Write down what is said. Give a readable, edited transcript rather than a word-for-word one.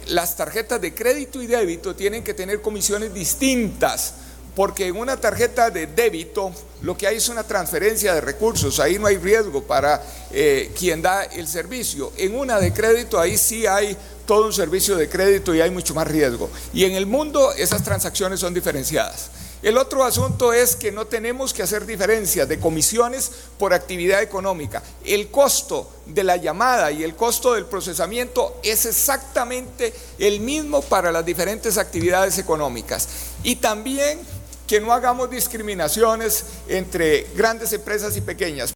las tarjetas de crédito y débito tienen que tener comisiones distintas, porque en una tarjeta de débito lo que hay es una transferencia de recursos, ahí no hay riesgo para quien da el servicio. En una de crédito ahí sí hay todo un servicio de crédito y hay mucho más riesgo. Y en el mundo esas transacciones son diferenciadas. El otro asunto es que no tenemos que hacer diferencias de comisiones por actividad económica. El costo de la llamada y el costo del procesamiento es exactamente el mismo para las diferentes actividades económicas. Y también que no hagamos discriminaciones entre grandes empresas y pequeñas.